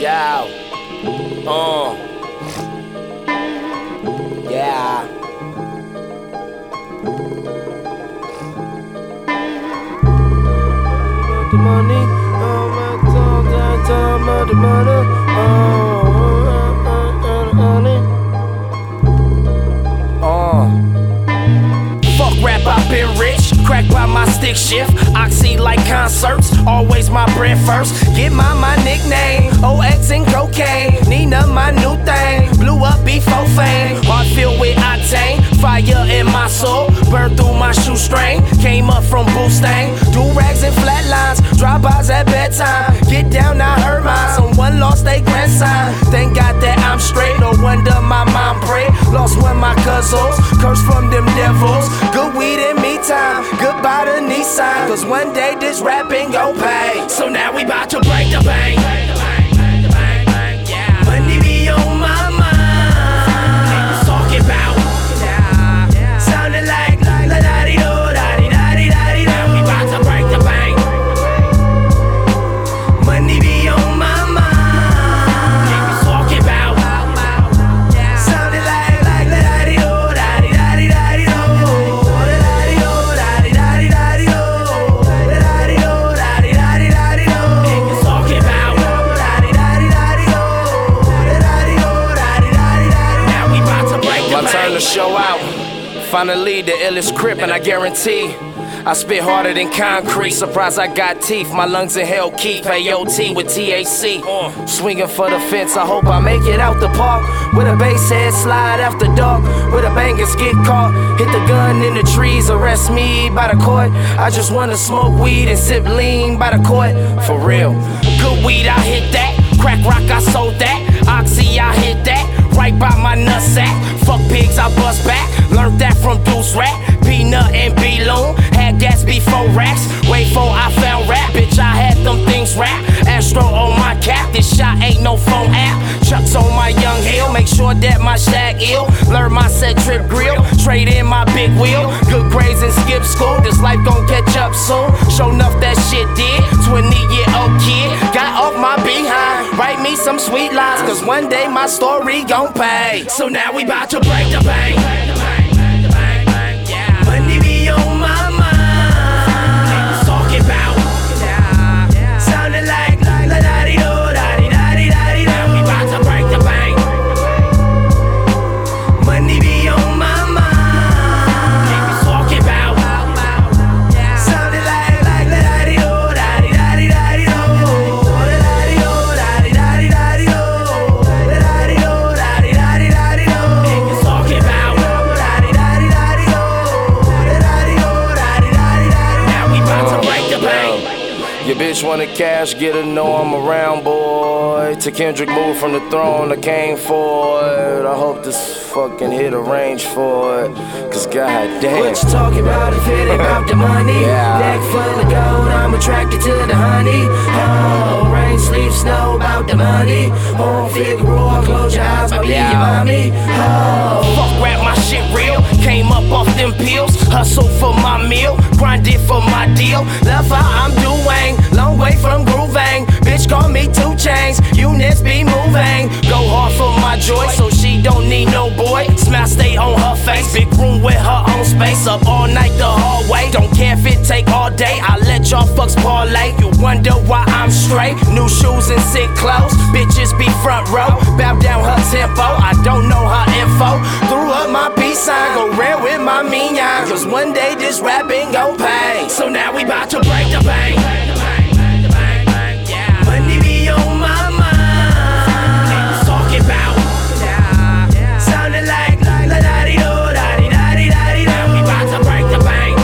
Yeah. Yeah. The money, the fuck rap, I've been rich. Crack by my stick shift. Oxy like concerts. Always my bread first. Get my nickname. OX and cocaine. Nina, my new thing. Blew up before fame. Heart filled with octane. Fire in my soul. Burned through my shoestring. Came up from Boostain. Do rags and flatlines. Drive-bys at bedtime. Get down, I heard mine. Someone lost their grandson. Thank God that I'm straight. No wonder my mom prayed. Lost one of my cousins. Cursed from them devils. Good weed and me time. Goodbye to Nissan. Cause one day this rapping gon' pay. So now we bout to break the bank. Money be on my mind. Niggas talking about. Sounding like la-da-dee-do, da-dee-da-dee-da-dee-do. Now we bout to break the bank. Money be on my mind. Niggas talking about. Sounding like la-da-dee-do, da-dee-da-dee-da-dee-do. Turn the show out. Finally, the illest crip, and I guarantee I spit harder than concrete. Surprised I got teeth. My lungs in hell keep AOT with THC. Swinging for the fence. I hope I make it out the park. With a bass head slide after dark. With a bangers get caught. Hit the gun in the trees. Arrest me by the court. I just wanna smoke weed and sip lean by the court. For real. Good weed, I hit that. Crack rock, I sold that. Oxy, I hit that. Right by my nutsack. Fuck pigs, I bust back. Learned that from Deuce Rat. Peanut and B-Loon. Had gas before racks. Wait for I found rap. Bitch, I had them things rap. Astro on my cap. This shot ain't no phone app. Chucks on my young hill. Make sure that my shag ill. Learn my set trip grill. Trade in my big wheel. Good grades and skip school. This life gon' catch up soon. Show enough that shit did. 20-year-old kid. Got off my behind. Write me some sweet lines. Cause one day my story gon' pay. So now we bout to break the bank. Money be on my mind. Niggas talking about. Sounding like la-da-dee-do, da-dee-da-dee-da-dee-do. Now we bout to break the bank. Money be on my mind. Niggas talking about. Sounding like la-da-dee-do, da-dee-da-dee-da-dee-do. Your bitch wanna cash, get her, know I'm around, boy. To Kendrick moved from the throne, I came for it. I hope this fucking hit a range for it. Cause goddamn. What you talking about if it ain't about the money? Neck full of gold, I'm attracted to the honey. Oh, rain, sleep, snow, about the money. On Figueroa, close your eyes, I'll be your mommy. Oh, fuck rap, my shit real. Came up off them pills, hustle for my meal, grinded for my deal. Love how I'm doing, long way from grooving. Bitch call me 2 Chainz, units be moving. Go hard for my joy, so she don't need no boy. Smile stay on her face, big room with her own space. Up all night the hallway, don't care if it take all day. I let y'all fucks parlay, you wonder why I'm straight. New shoes and sick clothes, bitches be front row. Bow down her tempo, I don't know her info. Threw up my peace sign, go rare with my minion. Cause one day this rapping gon' pay. So now we bout to break the bank. Money be on my mind. Niggas talking about. Sounding like la-da-dee-do, da-dee-da-dee-da-dee-do. Now we bout to break the bank.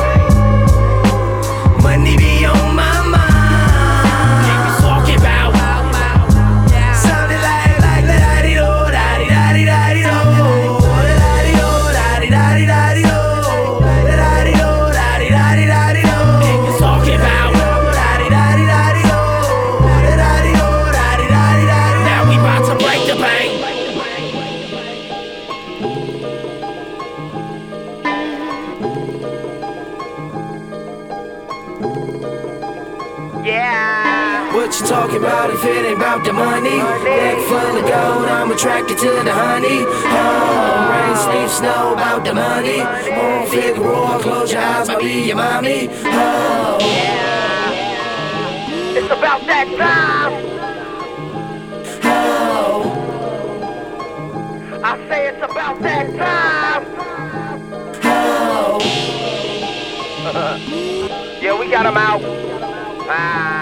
Money be on my mind. Niggas talking about. Sounding like la-da-dee-do, da-dee-da-dee-da-dee-do. Da-dee-da-dee-do, da-dee-da-dee-da-dee-do. Niggas talking about. What you talking about if it ain't about the money? Neck full of gold, I'm attracted to the honey. Oh, rain, sleep, snow, about the money. On Figueroa, close your eyes, I'll be your mommy. Oh, Yeah, it's about that time. oh, I say it's about that time. oh. Yeah, we got him out. Ah.